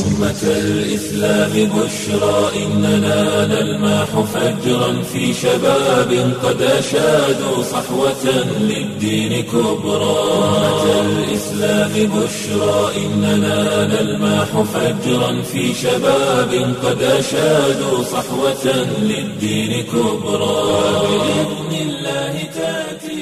أمة الإسلام بشرى إننا نلمح فجرا في شباب قد أشادوا صحوة للدين كبرى أمة الإسلام بشرى إننا نلمح فجرا في شباب قد أشادوا صحوة للدين كبرى بإذن الله تأتي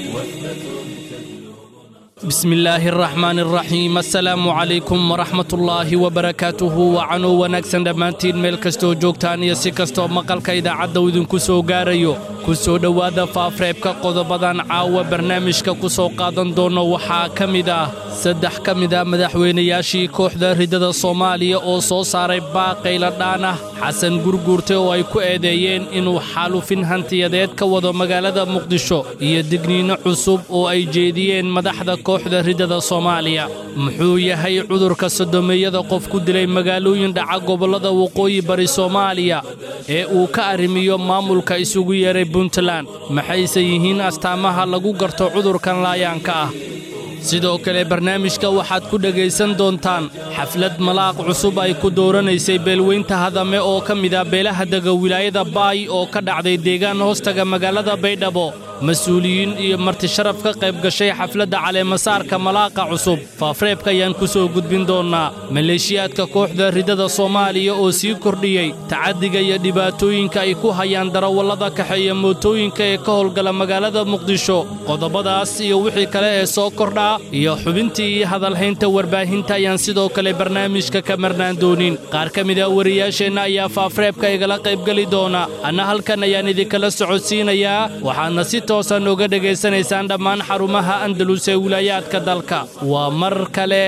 بسم الله الرحمن الرحيم السلام عليكم ورحمة الله وبركاته وعنو ونكسن دمانتين ميل كستو جوگتان يسي كستو مقال كايدا عدو دن كسو غاريو كسو دوادا فافريبكا قضبادان عاوة برنامجكا كسو قادن دونو وحا كميدا سدح كميدا مدحوينياشي كوحدا ردada Soomaaliya oo soo saaray baaqay la dhaana Xasan Gurgurte oo ay ku eedeeyeen inuu xaalufin hantiyadeed ka wado magaalada Muqdisho iyo digniino cusub oo ay jeediyeen madaxda kooxda ridada Soomaaliya muxuu yahay cudurka sodomeeyada qof ku dilay magaalooyin dhaca gobolada waqooyi bari Soomaaliya ee uu ka arrimiyo maamulka isugu yeeray Puntland maxayse yihiin astaamaha lagu garto cudurkan laayaanka ah sidoo kale barnaamijka waxaad ku dhageysan doontaan xaflad malaaq cusub ay ku dooranaysay beelweynta hadame oo ka mid ah beelaha daga wilaayada Baay oo ka dhacday deegaan hoostaga magaalada Baydhabo mas'uuliyiin iyo marti sharaf ka qayb gashay xafladda caleemasaarka malaaqa cusub faafreebka ayaan ku soo gudbin doonaa maleeshiyaadka kooxda ridada Soomaaliya oo sii kordhiyay tacadiga iyo dhibaatooyinka ay ku hayaan darawallada kaxeeya mootooyinka ee ka howlgala magaalada Muqdisho qodobadaas iyo wixii kale ee soo kordha iyo xubintii hadalhaynta warbaahinta ayaan sidoo kale barnaamijka ka marnaan doonin qaar ka mid ah wariyaasheena ayaa faafreebka igala qayb gali doona ana halkan ayaan idinkala socodsiinayaa waxaana si toosan uga dhageysanaysaan dhammaan xarumaha Andalus ee wilaayadka dalka waa mar kale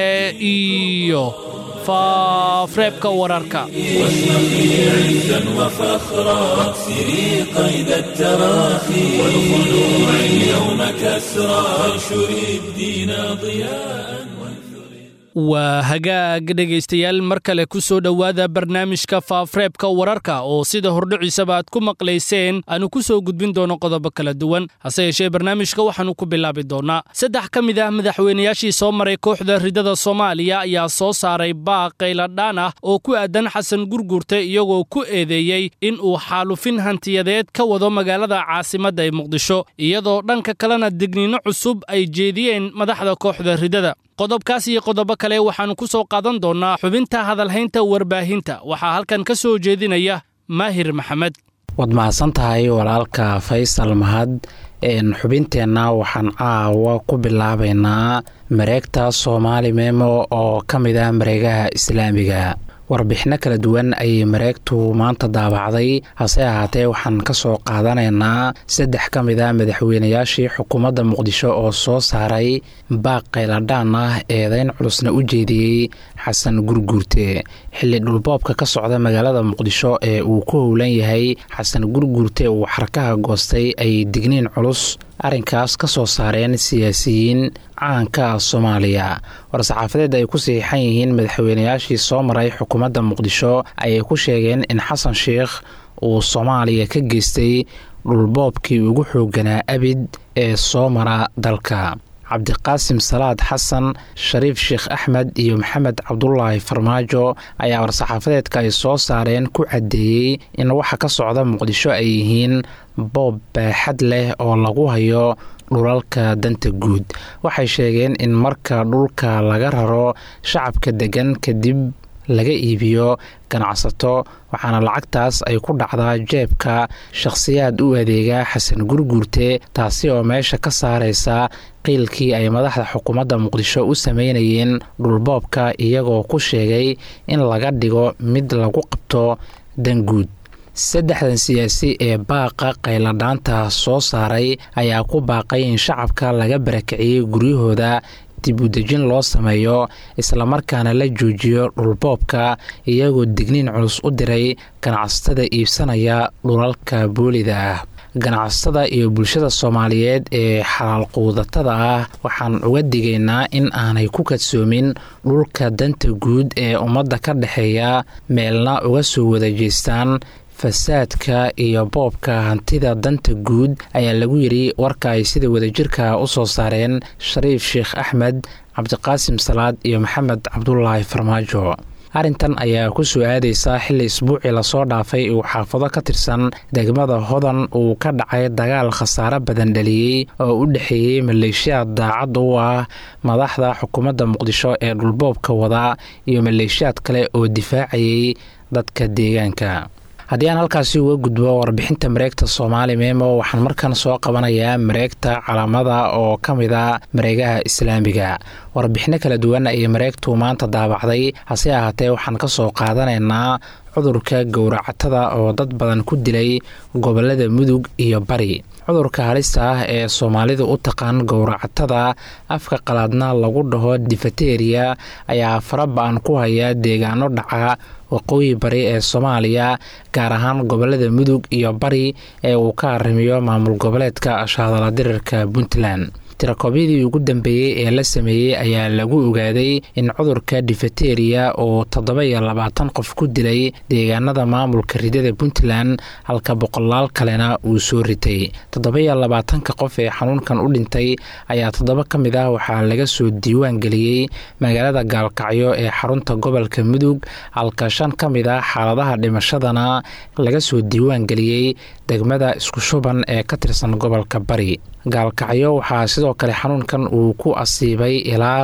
iyo فافريبكا وراركا واشرقي عزا وفخرا واكسري قيد التراخي والخلوع اليوم كسرا وانشري الدين ضياء waa hagaag dhegaystayaal mar kale ku soo dhawaada barnaamijka faafreebka wararka oo sida hordhiciisaba aad ku maqlayseen aanu ku soo gudbin doono qodobo kala duwan hase yeeshee barnaamijka waxaanu ku bilaabi doonaa saddex ka mid ah madaxweynayaashii soo maray kooxda ridada Soomaaliya ayaa soo saaray baaqay la dhaan ah oo ku aadan Xasan Gurgurte iyagoo ku eedeeyay in uu xaalufin hantiyadeed ka wado magaalada caasimadda ee Muqdisho iyadoo dhanka kalena digniino cusub ay jeediyeen madaxda kooxda ridada qodobkaas iyo qodobo kale waxaanu ku soo qaadan doonaa xubinta hadalhaynta warbaahinta waxaa halkan ka soo jeedinaya Maahir Maxamed wad mahadsantahay walaalka Faysal Mahad xubinteenna waxaan caawa ku bilaabaynaa mareegta Soomaali Memo oo ka mid ah mareegaha Islaamiga warbixino kala duwan ay mareegtu maanta daabacday hase ahaatee waxaan ka soo qaadanaynaa saddex ka mid ah madaxweynayaashii xukuumadda Muqdisho oo soo saaray baaqay la dhaan ah eedayn culusna u jeediyey Xasan Gurgurte xilli dhulboobka ka socda magaalada Muqdisho ee uu ku howlan yahay Xasan Gurgurte uu xarkaha goostay ay digniin culus arrinkaas ka soo saareen siyaasiyiin caanka Soomaaliya war-saxaafadeed ay ku saxiixan yihiin madaxweynayaashii soo maray xukuumadda Muqdisho ayay ku sheegeen in Xasan Sheekh uu Soomaaliya ka geystay dhulboobkii ugu xoogganaa abid ee soo mara dalka cabdiqaasim salaad xasan shariif sheekh axmed iyo maxamed cabdulaahi farmaajo ayaa war-saxaafadeedka ay soo saareen ku caddeeyey in waxa ka socda Muqdisho ay yihiin boob baaxad leh oo lagu hayo dhulalka danta guud waxay sheegeen in marka dhulka laga raro shacabka degan kadib laga iibiyo ganacsato waxaana lacagtaas ay ku dhacdaa jeebka shakhsiyaad u adeega Xasan Gurgurte taasi oo meesha ka saaraysa qiilkii ay madaxda xukuumadda Muqdisho u sameynayeen dhulboobka iyagoo ku sheegay in laga dhigo mid lagu qabto dan guud saddexdan siyaasi ee baaqa qayladhaanta soo saaray ayaa ku baaqay in shacabka laga barakiciyey guryahooda dib u dejin loo sameeyo isla markaana la joojiyo dhulboobka iyagoo digniin culus u diray ganacsatada iibsanaya dhulalka boolida ah ganacsatada iyo bulshada Soomaaliyeed ee xalaal quudatada ah waxaan uga digaynaa in aanay ku kadsoomin dhulka danta guud ee ummadda ka dhaxeeya meelna uga soo wada jeestaan fasaadka iyo boobka hantida danta guud ayaa lagu yiri warka ay sida wadajirka u soo saareen Shariif Sheekh Axmed cabdiqaasim salaad iyo maxamed cabdulaahi farmaajo arrintan ayaa ku soo aadaysa xilli isbuucii lasoo dhaafay uu xaafado ka tirsan degmada hodan uu ka dhacay dagaal khasaare badan dhaliyey oo u dhexeeyey maleeshiyaad daacad u ah madaxda xukuumadda muqdisho ee dhulboobka wada iyo maleeshiyaad kale oo difaacayay dadka deegaanka. haddii aan halkaasi uga gudbo warbixinta mareegta Soomaali Memo waxaan markan soo qabanayaa mareegta Calaamada oo ka mid ah mareegaha Islaamiga. warbixino kala duwan ay mareegtu maanta daabacday hase ahaatee waxaan ka soo qaadanaynaa cudurka gowracatada oo dad badan ku dilay gobolada Mudug iyo Bari. cudurka halista ah ee Soomaalidu u taqaan gowracatada afka qalaadna lagu dhaho diphtheria ayaa farabaan ku haya deegaano dhaca waqooyi bari ee Soomaaliya gaar ahaan gobolada Mudug iyo Bari ee uu ka arrimiyo maamul goboleedka Shaadala Dirirka Puntland. tirakoobidii ugu dambeeyay ee la sameeyay ayaa lagu ogaaday in cudurka diphtheria oo 720 qof ku dilay deegaanada maamulka ridada Puntland halka boqolaal kalena uu soo ritay. 720 qof ee xanuunkan u dhintay ayaa 7 ka mid ah waxaa laga soo diiwaan galiyay magaalada Gaalkacyo ee xarunta gobolka Mudug halka 5 ka mid ah xaaladaha dhimashadana laga soo diiwaan galiyay degmada Isku Shuban ee ka tirsan gobolka Bari. Gaalkacyo waxaa sidoo kale xanuunkan uu ku asiibay ilaa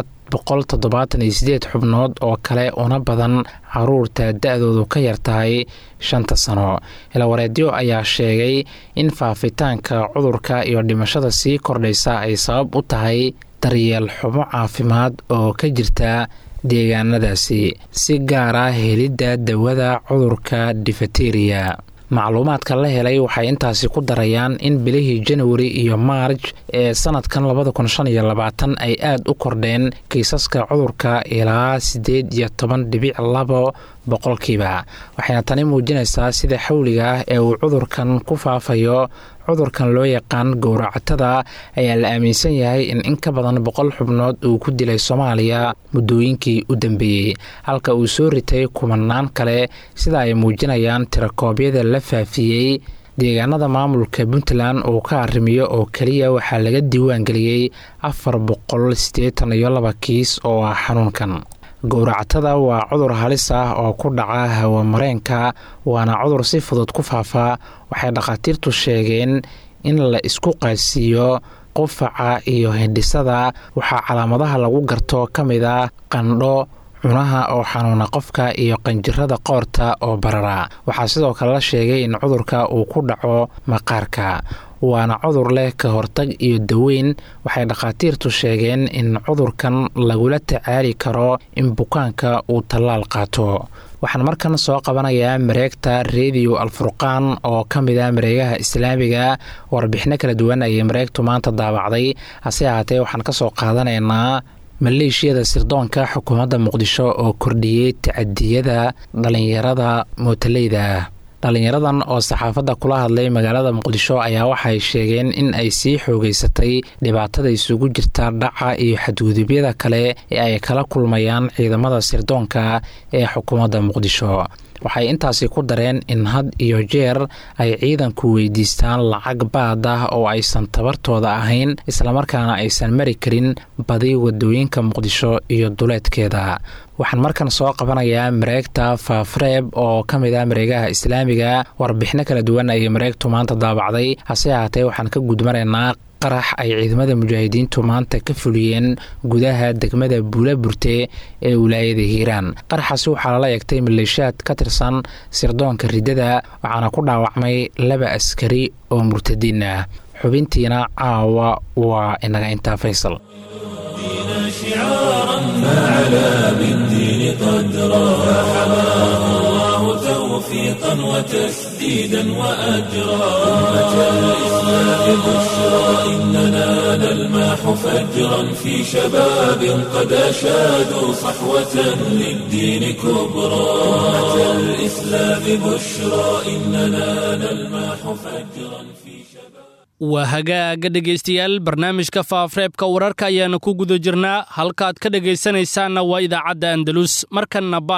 178 xubnood oo kale una badan caruurta da'doodu ka yartahay 5 sano. ilawareedyo ayaa sheegay in faafitaanka cudurka iyo dhimashada sii kordhaysa ay sabab u tahay daryeel xumo caafimaad oo ka jirta deegaanadaasi, si gaar ah helidda dawada cudurka diphtheria. macluumaadka la helay waxay intaasi ku darayaan in bilihii January iyo March ee sanadkan 2025 ay aad u kordheen kiisaska cudurka ilaa 18.2 boqolkiiba. waxayna tani muujinaysaa sida xawliga ah ee uu cudurkan ku faafayo. cudurkan loo yaqaan gowracatada ayaa la aaminsan yahay in ka badan 100 xubnood uu ku dilay Soomaaliya muddooyinkii u dambeeyay halka uu soo ritay kumanaan kale sida ay muujinayaan tirakoobyada la faafiyey. deegaanada maamulka Puntland oo ka arrimiyo oo kaliya waxaa laga diiwaan galiyay 482 kiis oo ah xanuunkan. gowracatada waa cudur halis ah oo ku dhaca hawo-mareenka waana cudur si fudud ku faafa. waxay dhakhaatiirtu sheegeen in la isku qaadsiiyo qufaca iyo hindhisada. waxaa calaamadaha lagu garto ka mid ah qandho, cunaha oo xanuuna qofka iyo qanjirada qoorta oo barara. waxaa sidoo kale la sheegay in cudurka uu ku dhaco maqaarka. waana cudur leh ka hortag iyo daweyn. waxay dhakhaatiirtu sheegeen in cudurkan lagula tacaali karo in bukaanka uu tallaal qaato. waxaan markan soo qabanayaa mareegta Radio Al-Furqaan oo ka mid ah mareegaha Islaamiga. warbixino kala duwan ayay mareegtu maanta daabacday hase ahaatee waxaan ka soo qaadanaynaa maleeshiyada sirdoonka xukuumadda Muqdisho oo kordhiyay tacadiyada dhalinyarada mootaleyda. dhalinyaradan oo saxaafadda kula hadlay magaalada Muqdisho ayaa waxay sheegeen in ay sii xoogeysatay dhibaatada isugu jirta dhaca iyo xadgudubyada kale ee ay kala kulmayaan ciidamada sirdoonka ee xukuumadda Muqdisho. waxay intaasi ku dareen in had iyo jeer ay ciidanku weydiistaan lacag baad ah oo aysan tabartooda ahayn islamarkaana aysan mari karin badi wadooyinka Muqdisho iyo duleedkeeda. waxaan markan soo qabanayaa mareegta Faafreeb oo ka mid ah mareegaha Islaamiga. warbixino kala duwan ay mareegtu maanta daabacday hase ahaatee waxaan ka gudmanaynaa qarax ay ciidamada mujaahidiintu maanta ka fuliyeen gudaha degmada Buulaburte ee wilaayada Hiiraan. qaraxaasi waxaa lala eegtay maleeshiyaad ka tirsan sirdoonka ridada waxaana ku dhaawacmay 2 askari oo murtadiin ah. xubintiina caawa waa inaga intaa Faysal. توفيقا وتسديدا وأجرا أمة الإسلام بشرى إننا نلمح فجرا في شباب قد أشادوا صحوة للدين كبرى أمة الإسلام بشرى إننا نلمح فجرا في شباب. waa hagaaga dhegaystayaal barnaamijka Faafreebka wararka ayaana ku guda jirnaa halkaad ka dhagaysanaysaana waa idaacadda Andalus. markanna baay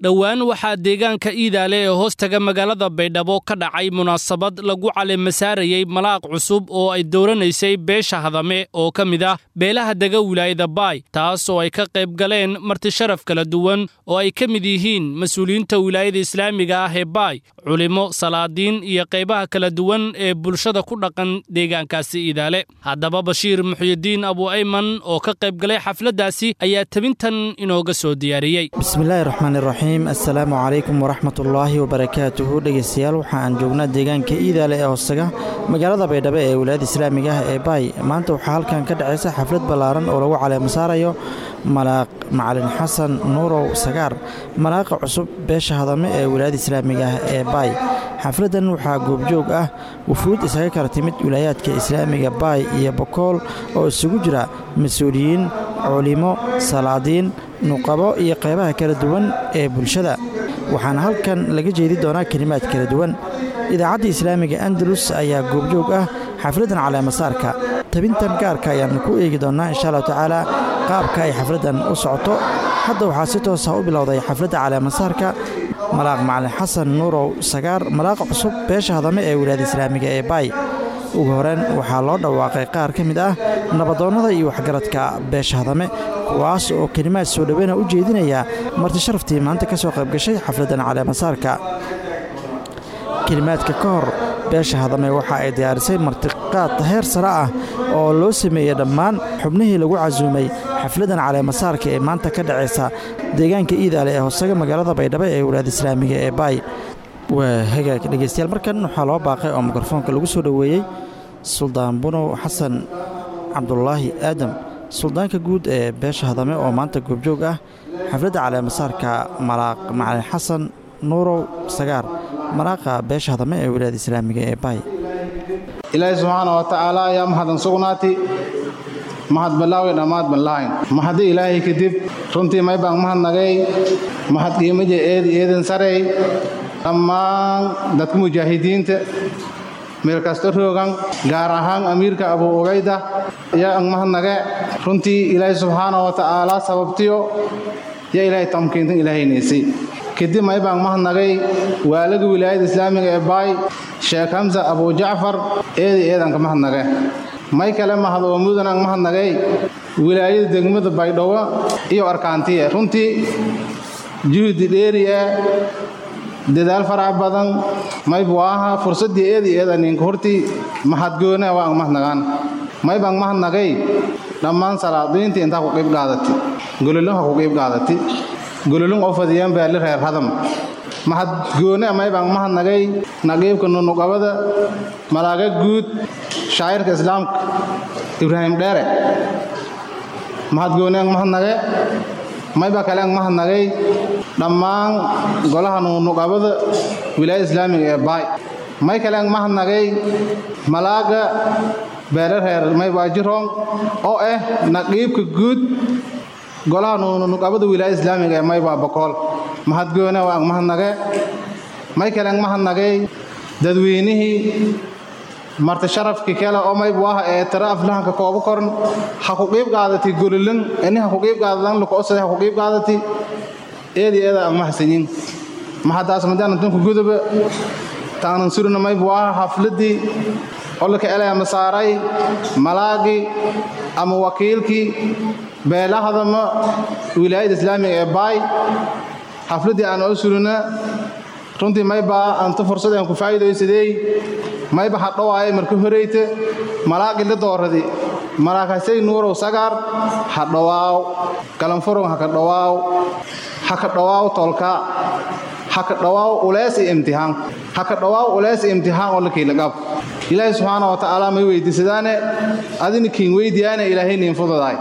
dhowaan waxaa deegaanka iidaale ee hoostaga magaalada baydhabo ka dhacay munaasabad lagu caleemasaarayey malaaq cusub oo ay dooranaysay beesha hadame oo ka mid ah beelaha dega wilaayada baay taas oo ay ka qayb galeen marti sharaf kala duwan oo ay ka mid yihiin mas-uuliyiinta wilaayada islaamiga ah ee baay culimo salaadiin iyo qaybaha kala duwan ee bulshada ku dhaqan deegaankaasi iidaale haddaba bashiir muxyidiin abu ayman oo ka qayb galay xafladdaasi ayaa tabintan inooga soo diyaariyey bismillaahi raxmaani raxiim assalaamu calaykum waraxmatullaahi wabarakaatuhu dhegeystayaal waxaan joognaa deegaanka iidaale ee hoostaga magaalada baydhabo ee wilaayada islaamiga ah ee baay maanta waxaa halkan ka dhacaysa xaflad ballaaran oo lagu caleemasaarayo malaaq macalin xasan nuurow sagaar malaaqa cusub beesha hadame ee wilaayada islaamiga ah ee baay xafladdan waxaa goobjoog ah wufuud isaga kala timid wilaayaadka islaamiga baay iyo bokool oo isugu jira mas-uuliyiin culimo salaadiin nuqabo iyo qaybaha kala duwan ee bulshada waxaana halkan laga jeedi doonaa kelimaad kala duwan idaacadda islaamiga andalus ayaa goobjoog ah xafladdan caleemasaarka tabintan gaarka ayaannu ku eegi doonnaa insha allahu tacaala qaabka ay xafladdan u socoto hadda waxaa si toosa u bilowday xafladda caleemasaarka malaaq macalin xasan nuurow sagaar malaaqa cusub beesha hadame ee wilaayada islaamiga ee baay ugu horeen waxaa loo dhawaaqay qaar ka mid ah nabadoonnada iyo waxgaradka beesha hadame kuwaas oo kelimaad soo dhoweyna u jeedinaya marti sharaftii maanta ka soo qaybgashay xafladdan caleemasaarka kelimaadka ka hor beesha hadame waxa ay diyaarisay martiqaad heer sare ah oo loo sameeyey dhammaan xubnihii lagu casuumay xafladdan caleemasaarka ee maanta ka dhacaysa deegaanka iidaale ee hoosaga magaalada baydhabo ee wilaayada islaamiga ee baay waa hagaag dhegeystayaal markan waxaa loo baaqay oo mikrofoonka lagu soo dhoweeyey suldaan bunow xasan cabdulaahi aadam suldaanka guud ee beesha hadame oo maanta goobjoog ah xafladda caleemasaarka malaaq macalin xasan nuurow sagaar malaaqa beesha hadame ee wilaayada islaamiga ee baay ilaahay subxaana wa tacaala ayaa mahadan sugnaati mahad ballaawi dhammaad ballahayn mahadi ilaahay kadib runtii may baan mahadnagay mahad qiimaja eedan sarey dhammaan dadka mujaahidiinta meel kasta roogan gaar ahaan amiirka abu ubayda ayaa ang mahadnage runtii ilaahay subxaana wa tacaala sababtiyo yaa ilaahay tamkiintan ilaahaynaysay kadib may baan mahadnagay waalaga wilaayada islaamiga ee baay sheekh hamza abu jacfar eedanka mahadnage may kale mahad oo mudan ang mahadnagay wilaayada degmada baydhabo iyo arkaantiye runtii juhdi dheeri ah dadaal farac badan may buaha fursadii eedaninka hortii mahadgoona waa ang mahadnagaan may baan mahadnagay dhammaan salaadiinta intaa ku qayb qaadatay gololonka ku qayb qaadatay gololon oo fadiyaan baali reer hadam mahadgoona may baan mahadnagay naqiibka nunuqabada malaaga guud shaacirka islaamka ibraahim dheere mahadgoona ang mahadnage mayba kale ang mahadnagay dhammaan golaha nunuqabada wilaayada islaamiga ee baay may kale ang mahadnagay malaaga beele reer maybaajiroong oo ah naqiibka guud golaha nunuqabada wilaayada islaamiga ee maybaa bokool mahadgoona waa ang mahadnage may kale ang mahadnagay dadweynihii marti sharafkii kale oo maybu ah ee tara aflahanka koobu koran ha ku qiib qaadatay gololon ini ha ku qiib qaadadan lukoosada ha ku qiib qaadatay eeda ang mahadsanyin mahadaas madaan dunka guduba taanan surna maybu ah xafladii oo la ka eleema saaray malaaqi ama wakiilkii beelahadama wilaayada islaamiga ee baay xafladii aan oo surna runtii mayba anta fursad aan ku faa'iideysaday mayba hadhawaaye markii horeyte malaaqi la dooradi malaakasay nuurow sagaar hadhawaaw kalanfurun haka dhawaaw tolka haka dhawaaw ulees imtixaan haka dhawaaw ulees imtixaan oo la kala qab ilaahay subhanahu wa ta'ala may weydiisadaane adina kiin weydiyaane ilaahay nin fududaay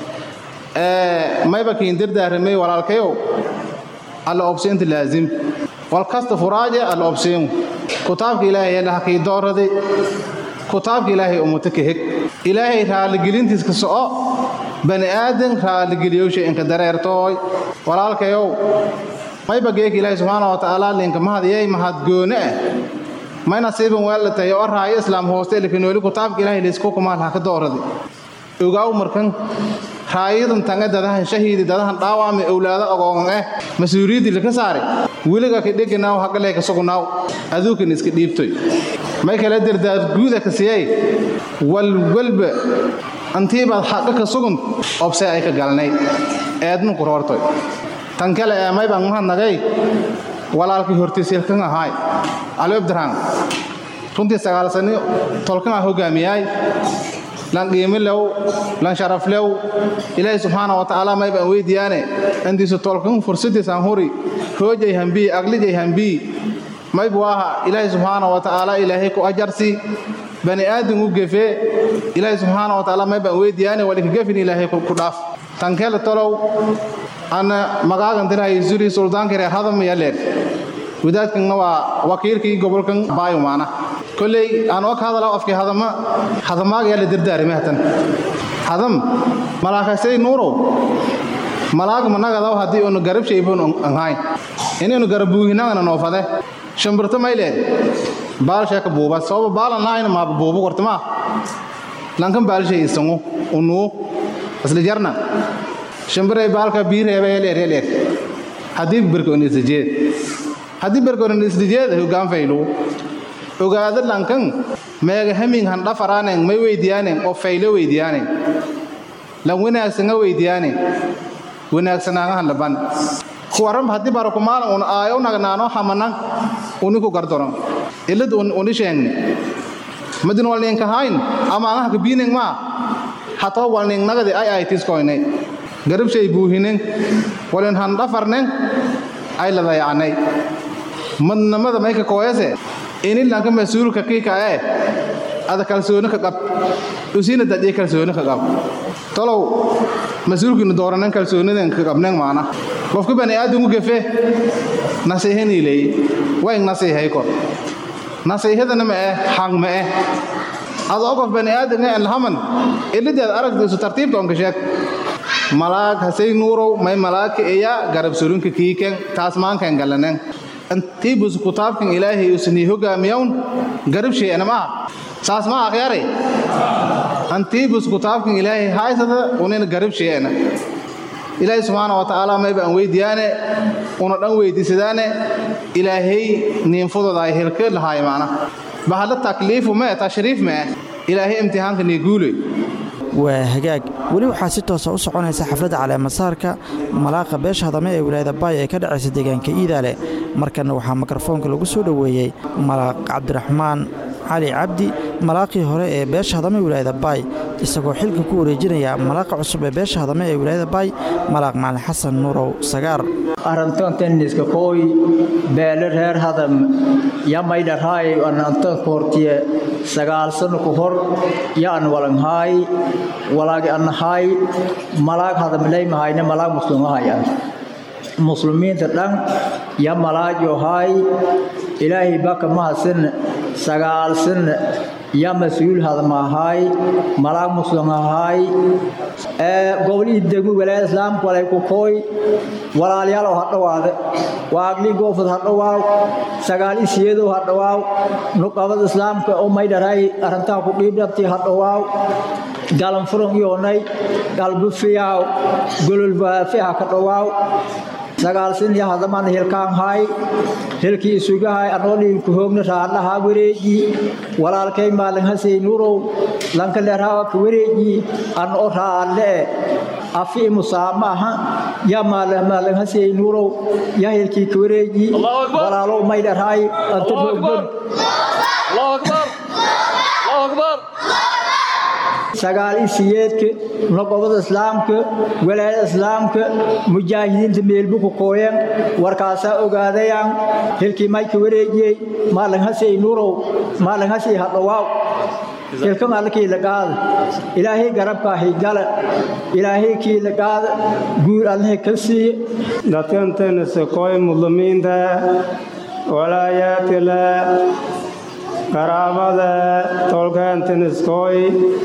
mayba kiin dirdaarmay walaalkayow alla obseenta laazim wal kasta furaaje alla obseen kitaabka ilaahay la hakay doorade kitaabka ilaahay ummadka ka hig ilaahay raali gelintiis ka soo bani aadan raali geliyowsha in ka dareertooy walaalkayow mayba geek ilaahay subhanahu wa ta'ala linka mahadiyay mahadgoona may nasiiban weeltay oo raay islaam hooste laakiin wali kitaabka ilaahay leesku kuma laha ka doorade ogaaw markan raayidan tanga dadahan shahiidi dadahan dhaawami awlaada agoon masuuliyadi la ka saare wiliga ka dheganaaw haqale ka sugnaaw aduukan iska dhiibtay may kala dirdaad guuda ka siiyay walba antiiba xaq ka sugan obse ay ka galnay eednu ku roortay tan kale may baan mahadnaqay walaalkii hortiisii kan ahaay Ali Abdiraan runtii 9 sano tolkan hogaamiyay lan qiimo lew lan sharaf lew Ilaahay subhanahu wa ta'ala may baan weydiyaane andiisu tolkan fursadiisan hori hoojay hambi aqlijay hambi may buaha Ilaahay subhanahu wa ta'ala Ilaahay ku ajarsi bani aadam u gefe Ilaahay subhanahu wa ta'ala may baan weydiyaane wali ka gefin Ilaahay ku dhaaf tan kale tolow ana magaagan diray zuri suldaanka reer hadam yaleen wadaadkan waa wakiilkii gobolkan baayumaana kulay aan oo ka hadalaa afkii hadamaaga yaa la dirdaarmay hatan hadam malaakasay nuuro malaag managada hadii uu garab sheeyboon anhay inaynu garabuuhinana noofade shambirta mayleed baal sheeka buuba sabab baalan lahayn ma buubu qortama lankan baal sheey isangu unu asli jarna shambire baalka biireebe leer hadii berkoon isjeed hogaan faylo ogaada lankan meega hamin han dhafaraaneen may weydiyaaneen oo faylo weydiyaaneen lan wanaagsan weydiyaaneen wanaagsanaan laban kuwaran hadii barako maalan oo aayo nagnaano xamanan uniku gardoran ilad uni sheegni madin walneen ka hayn ama aan ka biineen ma hataa walneen nagade ay tiskoynay garab shay buuhinen walan han dhafarnen ay la dayaanay madnamada may ka kooyase in lanka masuulka kiika ada kalsooni ka qab usina dadii kalsooni ka qab tolow masuulkiinu dooranan kalsoonidan ka qabnaan maana qofka bani aadam u gafe nasiihani leey way nasiihay ko nasiihadana ma xaq ma adoo qof bani aadam aan lahaman ilaa aragdiisu tartiibta on ka sheeg malaag hasay nuuro may malaag eeya garab surunka kiikan taas maankan galanan antibus kutaabkan ilaahay usni hogaamiyoon garab sheeyana ma saas ma akhyare antibus kutaabkan ilaahay haysada unina garab sheeyana ilaahay subhanahu wa ta'ala may baan weydiyaane una dhan weydiisadaane ilaahay nin fudud ay helka lahaay maana bahada takliif ma tashriif ma ilaahay imtixaanka ni guulay waa hagaag weli waxaa si toos ah u soconaysa xafladda caleemasaarka malaaqa beesha hadame ee wilaayada baay ee ka dhacaysa deegaanka iidaale markana waxaa mikrofoonka lagu soo dhoweeyey malaaq cabdiraxmaan cali cabdi malaaqii hore ee beesha hadame wilaayada baay isagoo xilka ku wareejinaya malaaqa cusub ee beesha hadame ee wilaayada baay malaaq macalin xasan nuurow sagaar arantan tenniska kooy beele reer hadam yamayda raay anantan koortiye 9 sano ku hor yaan walan haay walaagi an haay malaag hadam leeymahaayna malaag muslimahaayaan muslimiinta dhan ya malaajo haay ilaahi baka mahadsan 9 sano ya masuul hadamahaay malaag muslimahaay gobol degu walaal islaam walay ku kooy walaalyaal oo hadhawaade waagli goofad hadhawaaw 9 isiyeedo hadhawaaw nuqabad islaamka oo maydaray arinta ku dhiibti hadhawaaw galan furan yoonay galbu fiyaw golol baafiha ka dhawaaw 9 sin ya hadaman hilkaan haay hilkii isugahay anooli ku hoogna raalaha wareeji walaalkay maalin hasay nuurow lanka leeraha ku wareeji an oo raale afi musaamaha ya maalin hasay nuurow ya hilkii ku wareeji walaalo maydaray anta hoogdan Allahu akbar Allahu akbar 9 isiyeedka naqobada islaamka walaal islaamka mujaahidiinta meelbu ku kooyeen warkaasa ogaadayaan hilkii may ka wareejiyay maalin hasay nuurow maalin hasay hadhawaaw hilkan alkii la qaad ilaahay garabka higala ilaahay kii la qaad guur allaha ka sii dadkan sakooy muslimiinta walaayatila qaraabada tolkan taniskooy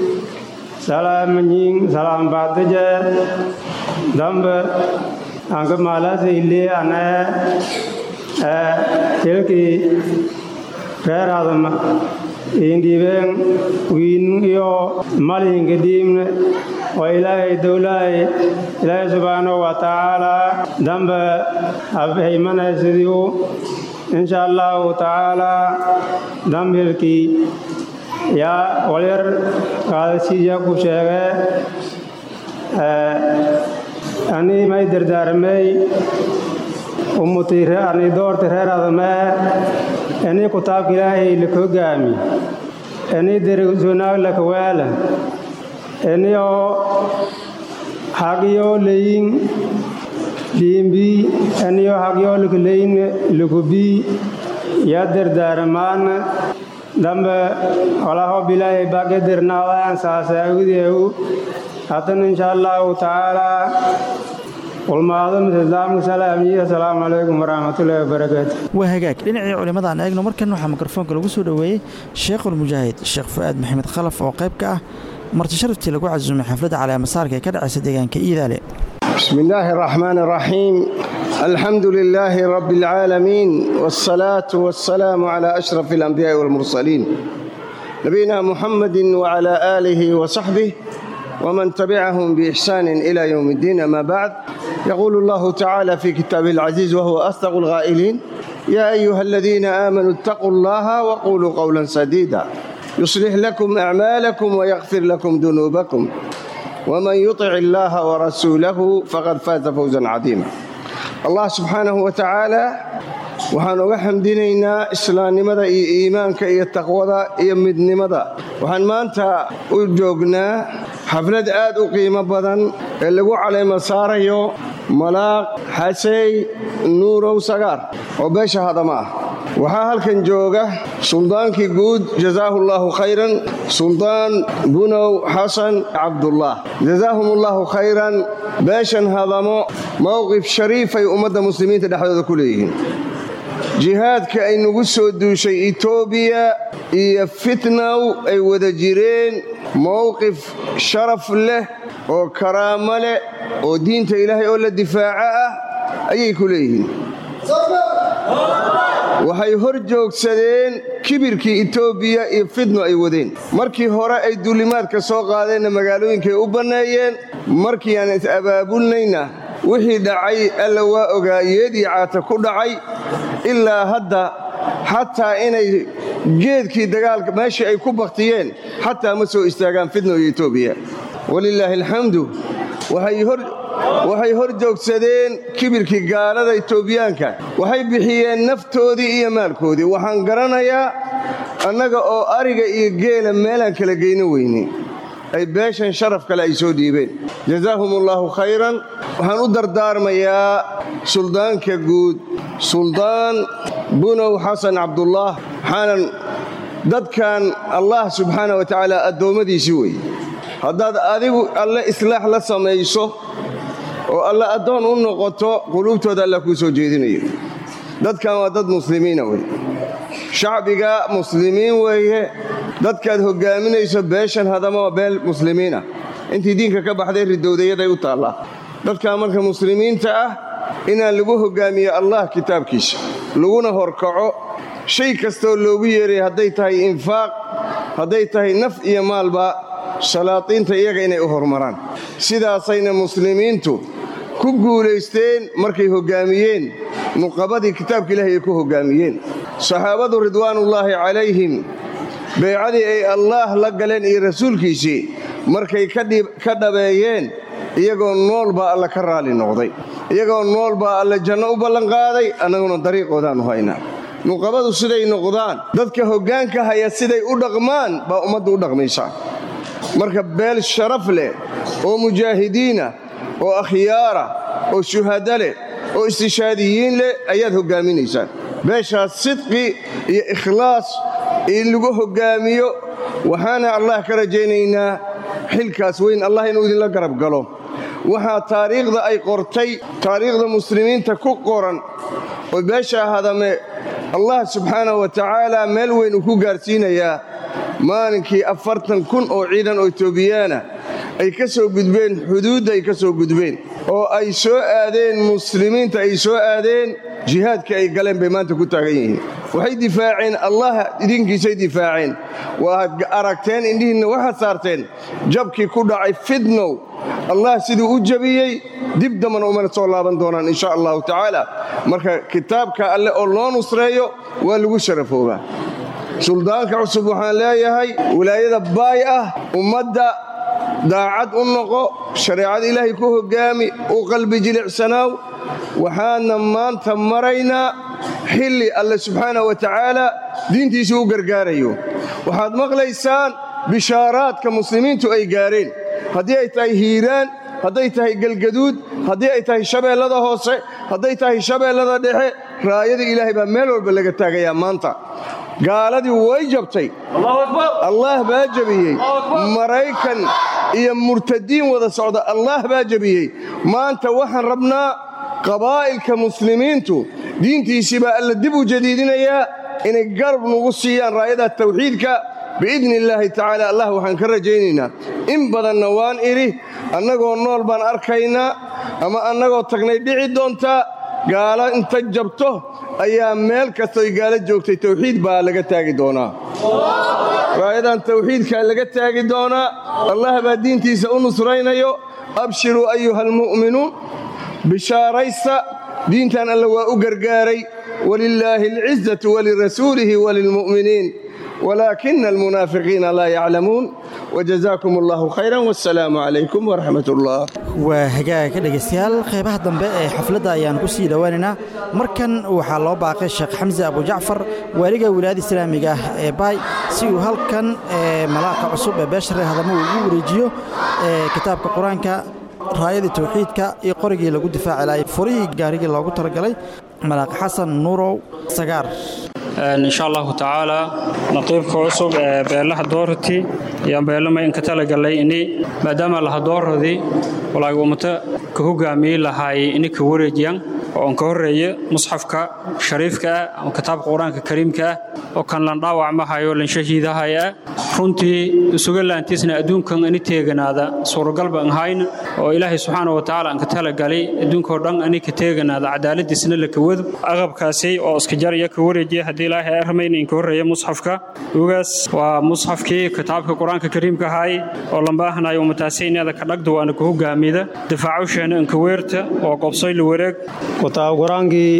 salam baadje dambe anga malase ile ana hilki reeradama indiben wiin iyo malin gedimne وإلهي دولاي إلهي سبحانه وتعالى ذنب أبهي من يسديو إن شاء الله تعالى ذنب الكي يا ولير قال سيجا كوشيغي أني ما يدر دارمي أمتي أني دور ترهر هذا أني كتاب إلهي لكوغامي أني درزونا لك والا أني حقيو لين بي أني حقيو لك لين لكوبي يدر دارمان دم الله بلاي باقدر نوان ساسعوديه حتى إن شاء الله تعالى والمعظم السلام السلام عليكم ورحمة الله وبركاته وهجاك دhinacii culimadan eegno markan waxa mikrofoonka lagu soo dhaweeyay Sheekhul Mujaahid Sheekh Fuad Maxamed Khalaf oo qayb ka ah marti sharaftii lagu casuumay xafladda cali masaarka ee ka dhacaysa deegaanka Iidaale بسم الله الرحمن الرحيم الحمد لله رب العالمين والصلاة والسلام على أشرف الأنبياء والمرسلين نبينا محمد وعلى آله وصحبه ومن تبعهم بإحسان إلى يوم الدين. ما بعد يقول الله تعالى في كتابه العزيز وهو أصدق القائلين يا أيها الذين آمنوا اتقوا الله وقولوا قولا سديدا يصلح لكم أعمالكم ويغفر لكم ذنوبكم ومن يطع الله ورسوله فقد فاز فوزا عظيما. الله سبحانه وتعالى waxaan uga xamdinaynaa islaamnimada iyo iimaanka iyo taqwada iyo midnimada. waxaan maanta u joognaa xaflad aad u qiimo badan ee lagu caleemo saarayo malaaq xasey nuurow sagaar oo beesha hadama ah. waxaa halkan jooga suldaankii guud jazaahullahu khayran suldaan bunow xasan cabdullah jazaahumullahu khayran. beeshan hadamo mowqif shariifay ummadda muslimiinta dhexdooda ku leeyihiin. jihaadka ay nagu soo duushay Itoobiya iyo fitnaw ay wada jireen mowqif sharaf leh oo karaamo leh oo diinta Ilaahay oo la difaaca ah ayay ku leeyihiin. waxay hor joogsadeen kibirkii Itoobiya iyo fitno ay wadeen. markii hore ay duulimaadka soo qaadeen magaalooyinkay u baneeyeen. markii aan is abaabulnayna wixii dhacay alla waa ogaayeen caata ku dhacay ilaa hadda xataa inay geedkii dagaalka meeshii ay ku baktiyeen xataa ma soo istaagaan fitno iyo Itoobiya. walillaahi alxamdu waxay hor joogsadeen kibirkii gaalada Itoobiyaanka. waxay bixiyeen naftoodii iyo maalkoodii. waxaan garanayaa annaga oo ariga iyo geela meelaan kala geyno weyne ay beeshan sharaf kale ay soo dhiibeen. jazaahumullahu khayran. waxaan u dardaarmayaa suldaanka guud suldaan bunow xasan cabdullah xaanan dadkan allah subxaana wa tacaala addoommadiisii wey. haddaad adigu alle islaax la samayso oo alle addoon u noqoto quluubtooda alla kuu soo jeedinayo. dadkan waa dad muslimiina wey. shacbiga muslimiin weeye. dadkaad hogaaminayso beeshan hadama waa beel muslimiinah. intii diinka ka baxday ridowdayaday u taallaa. dadkan marka muslimiinta ah inaan lagu hogaamiyo allah kitaabkiisa laguna horkaco shay kastoo loogu yeeray hadday tahay infaaq hadday tahay naf iyo maalba salaatiinta iyaga inay u hormaraan. sidaasayna muslimiintu ku guulaysteen markay hogaamiyeen nuqabadii kitaabka ilaahay ay ku hogaamiyeen. saxaabadu ridwaanullaahi calayhim beecadii ay allaah la galeen iyo rasuulkiisii markay ka dhabeeyeen iyagoo nool baa alla ka raali noqday. iyagoo nool baa alla janno u ballanqaaday. annaguna dariiqoodaannu haynaa. nuqabadu siday noqdaan dadka hoggaanka haya siday u dhaqmaan baa ummaddu u dhaqmaysaa. marka beel sharaf leh oo mujaahidiinah oo akhyaara oo shuhada leh oo istishaadiyiin leh ayaad hoggaaminaysaan. beeshaas sidqi iyo ikhlaas in lagu hoggaamiyo waxaana allah ka rajaynaynaa xilkaas weyn allah inuu idinla garab galo. waxaa taariikhda ay qortay taariikhda muslimiinta ku qoran oo beesha hadame allah subxaanahu wa tacaala meel weyn uu ku gaarsiinayaa maalinkii 40,000 oo ciidan oo Itoobiyaana ay ka soo gudbeen xuduudda ay ka soo gudbeen oo ay soo aadeen muslimiinta ay soo aadeen jihaadka ay galeen bay maanta ku taagan yihiin waxay difaaceen allah idinkiisay difaaceen waad aragteen indhihiinna waxaad saarteen jabkii ku dhacay fidnow allah siduu u jabiyey dib dambana umana soo laaban doonaan insha allahu tacaala marka kitaabka alle oo loo nusreeyo waa lagu sharafoobaa suldaanka cusub waxaan leeyahay wilaayada baay ah ummadda daacad u noqo shareecada ilaahay ku hoggaami u qalbi jilicsanaaw waxaanna maanta maraynaa xilli alle subxaanahu wa tacaala diintiisii u gargaarayo waxaad maqlaysaan bishaaraadka muslimiintu ay gaareen haddii ay tahay hiiraan hadday tahay galgaduud haddii ay tahay shabeellada hoose hadday tahay shabeellada dhexe raayada ilaahay baa meel walba laga taagayaa maanta gaaladii way jabtay allah baa jabiyey maraykan iyo murtadiin wada socda allah baa jabiyey maanta waxaan rabnaa qabaa'ilka muslimiintu diintiisii baa alla dib u jadiidinayaa inay garab nugu siiyaan raayada tawxiidka biidni illaahi tacaala allah waxaan ka rajaynaynaa in badanna waan idhi annagoo nool baan arkaynaa ama annagoo tagnay dhici doontaa gaalo inta jabto ayaa meel kastoy gaalo joogtay tawxiid baa laga taagi doonaa raayadan tawxiidkaa laga taagi doonaa allah baa diintiisa u nusraynayo abshiruu ayuha almu'minuun bishaaraysta diintan alla waa u gargaaray walilaahi alcizatu walirasuulihi walilmu'miniin walaakina almunaafiqiina laa yaclamuun wajazaakum allahu khayran wassalaamu calaykum waraxmat ullah waa hagaaga dhegaystayaal qeybaha dambe ee xafladda ayaan ku sii dhowaanaynaa markan waxaa loo baaqay sheekh xamse abujacfar waaliga wilaayada islaamiga ah ee baay si uu halkan malaaqa cusub ee beesha hadamo ugu wareejiyo kitaabka qur-aanka raayadii tawxiidka iyo qorigii lagu difaaci lahay furihii gaarigii loogu talagalay malaaq xasan nuurow sagaar إن شاء الله تعالى نقيب كوسب بيلها دورتي يا بيلما إنك تلاقي إني ما دام لها دور ذي ولا قومت كهوجا ميل هاي إنك ورجيان وأنكورية مصحفك شريفك وكتاب قرآنك كريمك وكان لنضاوع معها يولن شهيدة هاي runtii su'aal antisna adduunkan ani teeganaada suuragal baan hayn oo ilaahay subhanahu wa ta'ala anka tala galay adduunka oo dhan ani ka teeganaada cadaaladdiisna la kawado aqabkaasi oo iska jariya ka wareejiya hadii ilaahay armayna in koreeyo mushafka ugaas waa mushafkii kitaabka quraanka kariimka hay oo lambaahanayo umataaseenada ka dhagdo waana ku hogaamida difaacushana in ka weerta oo qobsay la wareeg kitaab quraankii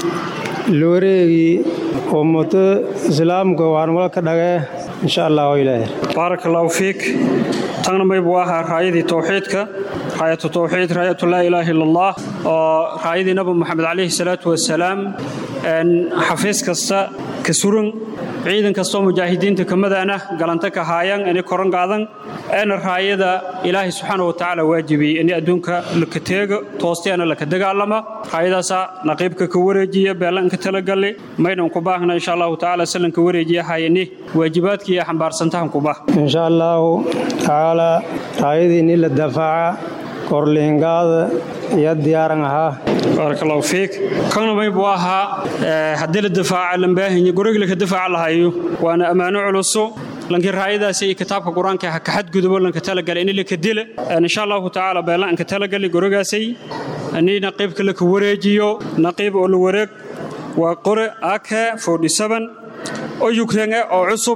la wareegi ummada islaamka waan wala ka dhagay إن شاء الله وإلهي بارك الله فيك تغنى بيبواها رايدي توحيدك راية التوحيد راية لا إله إلا الله رايدي نبي محمد عليه الصلاة والسلام أن حفيظ كستا كسورن عيدا كستا مجاهدين تكمدانا قلنتك هايان أني كورن قادن أنا رايدا إلهي سبحانه وتعالى واجبي أني أدونك لكتيغ توستي أنا لك دقالما رايدا سا نقيبك كوريجية بيلانك تلقالي مينهم كباهنا إن شاء الله تعالى سلن كوريجية هايني واجباتك يا حنبار سنتهم كباه إن شاء الله تعالى رايدي نيل الدفاع كورلينغاد يديارنها بارك الله فيك كانوا بيبواها حديل الدفاع لمباهي يقولك لك الدفاع الله هيو وانا امانو علوسو لكن رايداسي كتابك قرانك كحد غدبو لنك تلقى اني لك ديل ان شاء الله تعالى بلا انك تلقى لي غورغاسي اني نقيبك لك وريجيو نقيب او وريق وقرئ اك 47 او يوكرين او عصب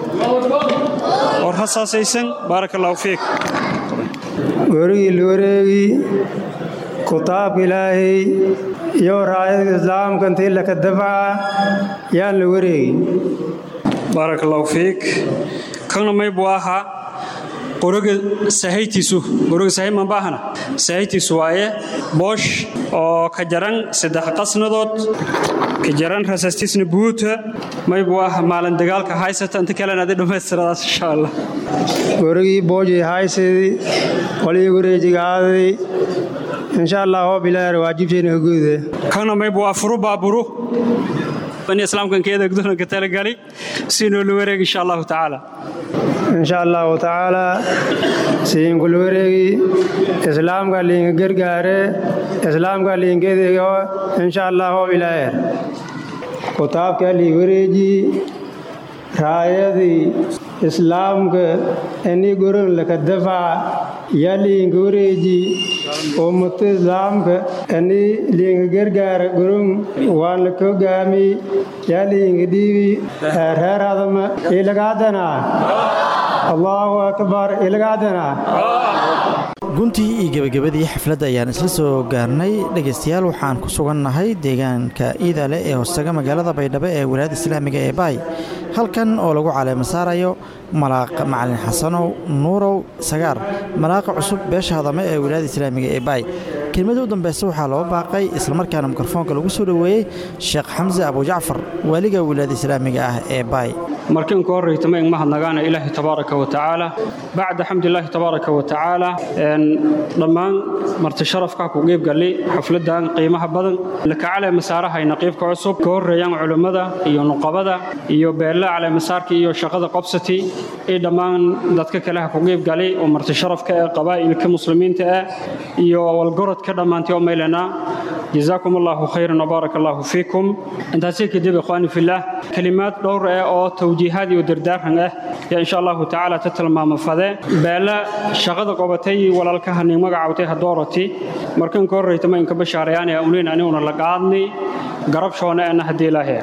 ورحصاصيسن بارك الله فيك ورغي لورغي كتاب إلهي يو راية الإسلام كنتي لك الدفع يا لورغي بارك الله فيك كنا ما يبواها قرق سهيتيسو قرق سهي من باهنا سهيتيسو آيه بوش أو كجران سدح قصندوت كجران رسستيس نبوت ما يبواها مالن دقال كهايسة أنت كلا ندي نمسر إن شاء الله قرقي بوجي هايسة ولي قريجي قاضي إن شاء الله هو بلا واجب شيء نقول كنا ما يبوا فرو بابرو بني إسلام كان كذا قدرنا كتير قالي سينو لوريك إن شاء الله تعالى إن شاء الله تعالى سين كل وريك إسلام قال لين غرغارة إسلام قال لين كذا إن شاء الله هو بلا كتاب قال لي وريجي راية إسلام ك إني قرن لك الدفاع ya liinga wareeji ummata islaamka ani liinga gargaara gurun waan la kogaami ya liinga dhiibi reer hadama ilagaadana allahu akbar ilagaadana guntii iyo gebagabadii xafladda ayaan isla soo gaarnay dhegaystayaal waxaan ku sugannahay deegaanka iidaale ee hoostaga magaalada baydhabo ee wilaayadda islaamiga ee baay halkan oo lagu caleema saarayo malaaq macalin xasanow nuurow sagaar malaaqa cusub beesha hadame ee wilaayadda islaamiga ee baay kelmada u dambaysa waxaa loo baaqay islamarkaana mikrofoonka lagu soo dhoweeyey sheekh xamse abujacfar waaliga wilaayadda islaamiga ah ee baay markan ka horreeytama in mahadnagaana ilaahi tabaaraka wa tacaala bacda xamdilaahi tabaaraka wa tacaala dhammaan marti sharafka ku qeyb galay xafladan qiimaha badan la kacale masaarahayna qeybka cusub ka horreeyaan culimada iyo nuqabada iyo beela cale masaarka iyo shaqada qabsati ee dhammaan dadka kale ku qeyb galay oo marti sharafka ee qabaa'ilka muslimiinta ah iyo walgorod ka dhamaantay oo meelana جزاكم الله خيرا وبارك الله فيكم انت سيكدب اخواني في الله كلمات دور او توجيهات ودردارن يا ان شاء الله تعالى تتلمام فده بلا شقده قبتي walaalkahani magacaawtay hadoorati markan ka horreeytama in ka bashaarayaan ee uleen aniguna la qaadnay garab shoona ana hadii ilaahay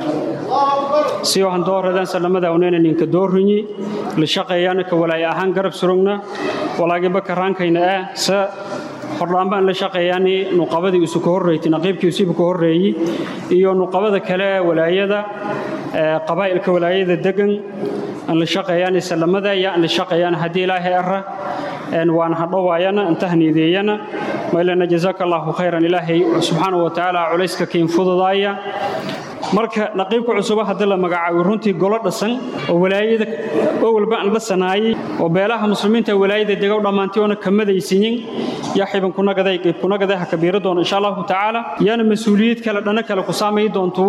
si oo handooradan salamada uleen ninka doorinyi la shaqeeyana ka walaay ahaan garab surugna walaagi bakaraankeena sa horlaanbaan la shaqeeyani nuqabadii isu ka horreeytay naqiibkii isu ka horreeyay iyo nuqabada kale walaayada qabaa'ilka walaayada degan aan la shaqeeyani salamada ya aan la shaqeeyana hadii ilaahay arra ان وان hadhowaayana intahniideeyana maylana jazakallahu khayran ilaahi subhanahu wa ta'ala culayska keen fududaaya marka naqiibka cusub hadda la magacaabo runtii golo dhasan oo walaayada oo walba aan la sanaayay oo beelaha muslimiinta walaayada degaw dhamaantii oo kamadaysiin ya xiban kuna gaday qeyb kuna gaday kabiiro doon insha Allah ta'ala yana mas'uuliyad kala dhana kala ku saameey doonto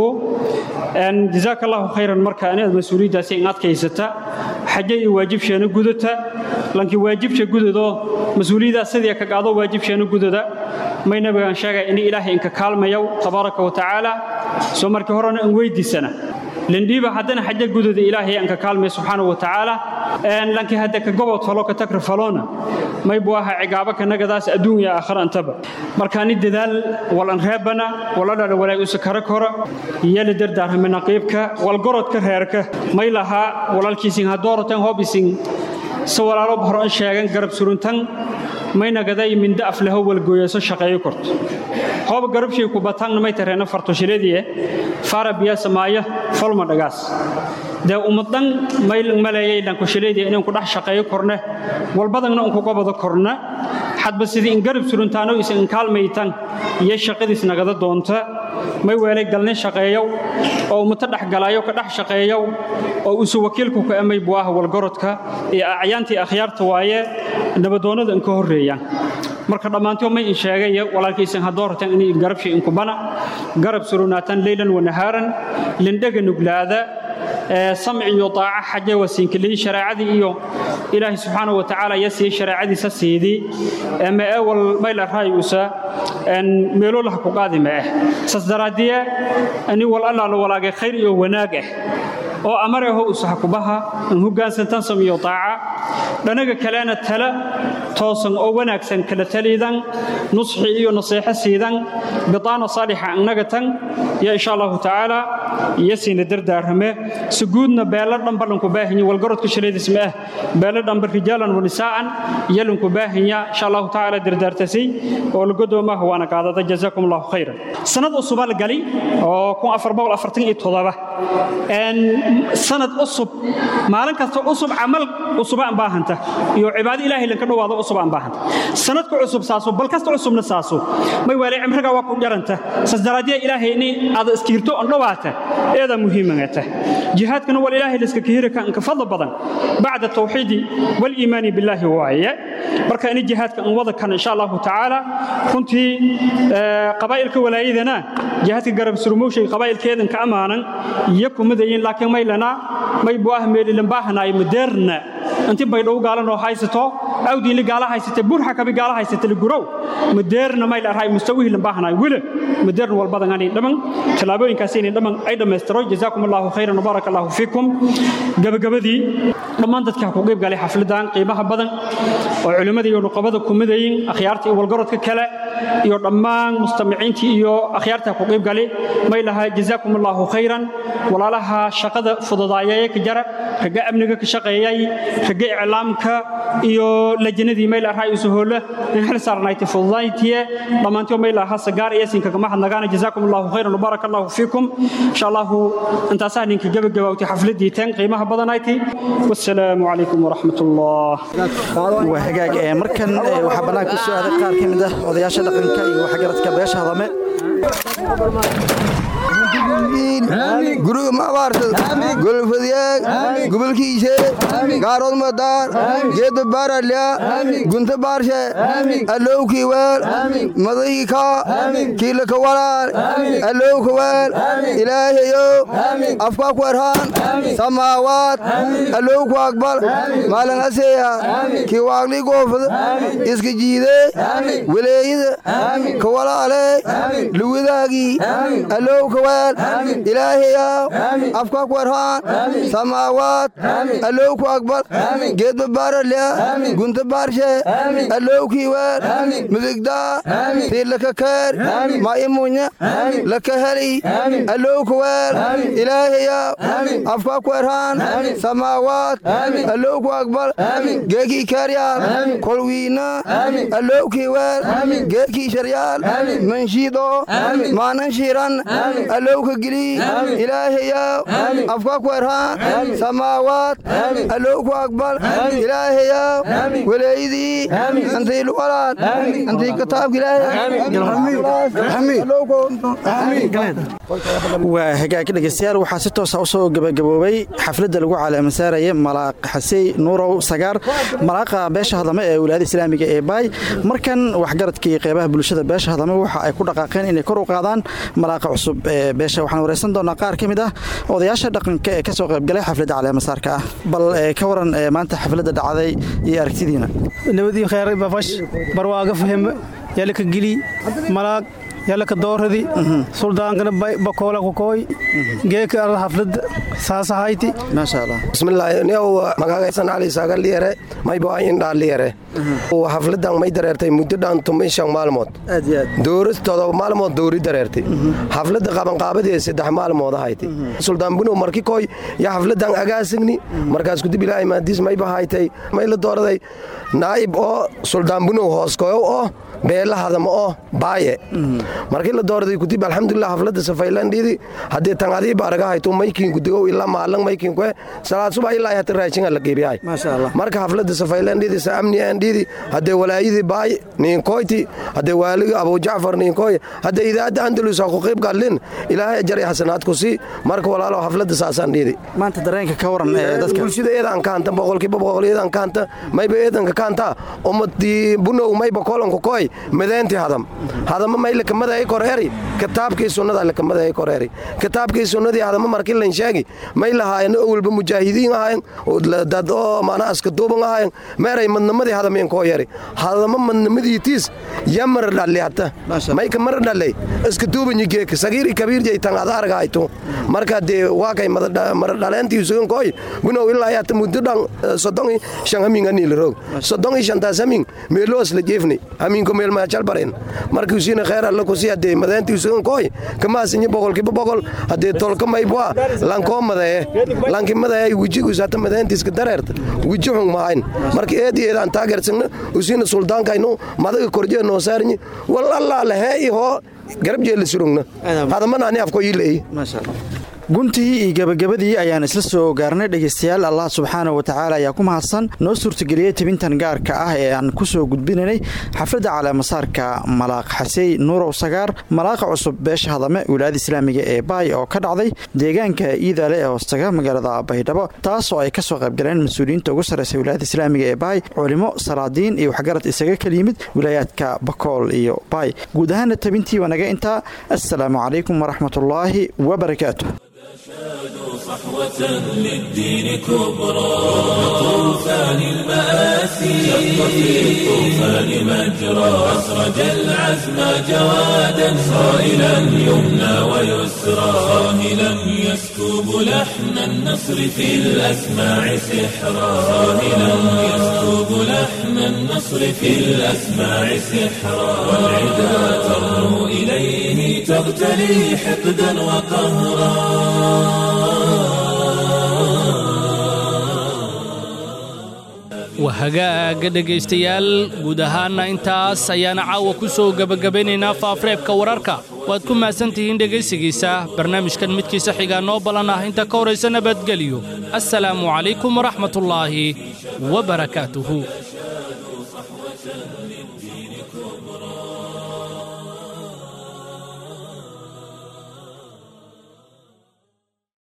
ان jazakallahu khayran marka anaad mas'uuliyadaasi in adkaysata xajay waajib sheena gudata lanki waajibka gudado mas'uuliyada sidii ka qaado waajibkeena gudada mayna baan sheegay in ilaahay inka kaalmayo tabaaraka wa ta'ala soo markii horena aan weydiisana lindhiba haddana xajja gudada ilaahay inka kaalmayo subhanahu wa ta'ala aan lanki hadda ka gobol falo ka takr falona may buaha cigaaba ka nagadaas adduunka aakhira antaba markaani dadaal walan reebana wala walaay u sakara kora yeel dardaarma naqiibka wal gorodka reerka may laha walaalkiisin hadoortan hobisin sawalaalo baran sheegan garab suruntan mayna gaday min daaf lahu wal gooyso shaqeeyo korto hoob garabshii ku batan may tareena farto shileediye farabiya samaaya falma dhagaas da umadan mayl maleeyay dhanku shileediye inaan ku dhax shaqeeyo korne walbadana aan ku qabado korna hadba sidii in garab suruntaano isan kaalmaytan iyo shaqadiis nagada doonta may weelay galnay shaqeeyo oo umta dhax galaayo ka dhax shaqeeyo oo uu soo wakiilku ka amay buaha wal gorodka ee acyaantii akhyaarta waaye nabadoonada in ka horeeyaan marka dhamaantii may sheegay walaalkiisan hadoortan in garabshii in ku bana garab surunaatan leelan wa naharan lindhaga nuglaada samci iyo taaca xajay wasiinkii shariicadii iyo ilaahi subhanahu wa ta'ala yasi shariicadiisa siidi ama awal mayl raayusa ان meelo la ku qaadima sasdaraadiya ani wal alla walaagay khayr iyo wanaag oo amaraho u saxkubaha in hoggaansantan samiyo taaca dhanaga kalena tala toosan oo wanaagsan kala taliidan nusxi iyo nasiixa siidan bidaana saalixa annaga tan ya insha Allah ta'ala yasina dardaarme suguudna beela dhanban ku baahanyi wal gorodka shileedisma beela dhanban rijaalan wa nisaan yalun ku baahanya insha Allah ta'ala dardaartasi oo la godoomaha waana qaadada jazakumullahu khayran sanad usub la gali oo 447 en sanad usub maalin kasta usub amal usub aan baahanta iyo cibaado ilaahay la ka dhawaado usub aan baahanta sanadku usub saaso bal kasta usubna saaso may waalay cimriga waa ku jaranta sasdaraadiya ilaahay ni aad iskiirto on dhawaata eeda muhiimada jihaadkana wal ilaahay liska kiirka in ka fadl badan baada tawxiidi wal iimaan billahi waaya marka in jihaadka aan wada kan insha Allah ta'ala kunti qabaa'ilka walaayadana jihaadka garab surmooshay qabaa'ilkeedan ka amaanan iyo kumadayn laakiin may lana may buah meelilan baahanay moderna intii baydhow gaalanoo haysato awdiinli gaala haysata burxa kabi gaala haysata ligurow madeerna may la rahay mustawihii lambaahnaay wile madeerna walbadan ani dhaman talaabooyinkaas inay dhaman ay dhammaystiro jazaakumullahu khayran wa barakallahu fiikum gabagabadii dhammaan dadka ku qayb galay xafladan qiimaha badan oo culimada iyo nuqabada ku midayin akhyaarta iyo walgarodka kale iyo dhammaan mustamiiciintii iyo akhyaarta ku qayb galay may laha jazaakumullahu khayran walaalaha shaqada fududaayay ka jara raga amniga ka shaqeeyay raga iclaamka iyo lajnadii may la raay suhoola in hal saarnayti fududaaytiye dhamaantii may laha sagaar iyo sinka kama hadnagaana jazaakumullahu khayran wa barakallahu fiikum insha Allah inta saaninka gabagabawti xafladii tan qiimaha badanayti wassalaamu alaykum wa rahmatullah wa hagaag markan waxa banaanka soo aaday qaar kamid ah odayaasha dhaqanka iyo waxa garadka beesha hadame guru maabarta golfadiyaag gobolkiisa gaarod madar geed baralya gunta barshe alowki wal madayka kila ka walaal alowka wal ilaahayo afka ku arhan samaawaat alowku akbar maalan aseya ki waaqli goofad iska jiide waleeyada ka walaale luwadaagi alowka wal ilaahayo afka ku arhan samaawaat alowku akbar geed baralya gunta barshe alowki wal midigda tilaka kar ma imunya laka hali alowka wal ilaahayo afka ku arhan samaawaat alowku akbar geeki karyal kolwiina alowki wal geeki sharyal manshido maanan shiran alowka gili ilaahayo afka ku arhan samaawaat alowku akbar ilaahayo waleeydi antii luqalaan antii kitaabka waa hagaag dhegeystayaal waxaa si toos ah u soo gabagaboobay xafladda lagu calaamad saarayay malaaq xasey nuurow sagaar malaaqa beesha hadame ee wilaayada islaamiga ee baay markan waxgaradkii qeybaha bulshada beesha hadame waxa ay ku dhaqaaqeen inay kor u qaadaan malaaqa cusub ee beesha waxaan wareysan doonaa qaar ka mid ah odayaasha dhaqanka ee ka soo qayb galay xafladda calaamad saarka ah bal ka waran maanta xafladda dhacday iyo aragtidiina nabadii khayr bafash barwaaga faham yalka gili malaaq yalka dooradi suldaankana bakoola ku kooy geeka ar xaflad saasahayti ma sha Allah bismillah neew magagaysan ali sagal liire may baayin dhaliire oo xafladan may dareertay muddo dhan 15 maalmood aad iyo aad dooristooda maalmood doori dareertay xaflada qaban qaabadii 3 maalmood ahayti suldaan bunu markii kooy ya xafladan agaasigni markaas ku dib ilaahay maadis may baahaytay may la dooraday naayib oo suldaan bunu hoos kooyo oo beelahadama oo baaye markii la dooraday ku dib alxamdulillah xaflada safaylandidi hadii tangadii baaraga hayto maykiin ku digo ilaa maalan maykiin ku salaad subax ilaa ay raajin la geebiyay ma sha Allah marka xaflada safaylandidi saamni andidi hadii walaayidi baay nin koyti hadii waaliga Abu Jaafar nin koy hadii idaada Andalus ku qayb galin ilaahay jari xasanaad ku si marka walaalo xaflada saasan dhidi maanta dareenka ka waran dadka bulshada eedan kaanta boqolkiiba eedan kaanta mayba eedan ka kaanta ummadii buno may boqolan ku koy مدينتي هذا ما يلك ماذا يكور هري كتاب كي سنة لك ماذا يكور هري كتاب كي سنة هذا ما مركل لنشاقي ما يلها إنه أول بمجاهدين هاين وداد ما ناس كتوبنا هاين ما رأي من ماذا هذا من كويري هذا من مدي تيس يمر للي حتى ما يكمر للي اسكتوب نيجيك صغير كبير جاي تنعذار قايتو مركا دي واقعي مر لالنتي يسون كوي بنو إلا يتمددان صدقني شنغمين غني لروج صدقني شنتاسمين ميلوس لجيفني همين كمل ما جالبرين markii siina khayr alla ku sii aday madaantii soo kooy kama sinni boqolkiiba boqol hadee tolka may baa lanki madaay wajigu saata madaantii iska dareerta wajihun maayn markii eedeedan taageersan usiina suldaankaayno madaga korjee noo saarni wallaahi la heeyo garab jeel surugna hada manani afko yiilay ma sha Allah guntii iyo gabagabadii ayaan isla soo gaarnay dhageystayaal Allah subhanahu wa ta'ala ayaa ku mahadsan noo suurtageliyay tibintan gaarka ah ee aan ku soo gudbinay xafladda calaamad saarka malaaq xasey nuurow sagaar malaaqa cusub beesha hadame wilaayada islaamiga ee baay oo ka dhacday deegaanka iidaale ee hoostaga magaalada baydhabo taas oo ay ka soo qayb galeen mas'uuliyiinta ugu sareysa wilaayada islaamiga ee baay culimo salaadiin iyo waxgarad isaga kala yimid wilaayaadka bakool iyo baay guud ahaan tabintii wanaga inta assalaamu calaykum wa rahmatullaahi wa barakaatuh صحوة للدين كبرى طوفان المآسي شق في الطوفان مجرى أسرج العزم جوادا صائلا يمنى ويسرى صاهلا يسكب لحن النصر في الأسماع سحرا صاهلا يسكب لحن النصر في الأسماع سحرا والعدا ترنو إليه تغتلي حقدا وقهرا wahagaaga dhegaystayaal guud ahaanna intaas ayaana caawa ku soo gebagabeynaynaa faafareebka wararka waad ku mahadsantihiin dhegaysigiisa barnaamijkan midkiisa xigaa noo ballan ah inta ka horaysa nabadgelyo assalaamu calaykum waraxmatullaahi wabarakaatuhu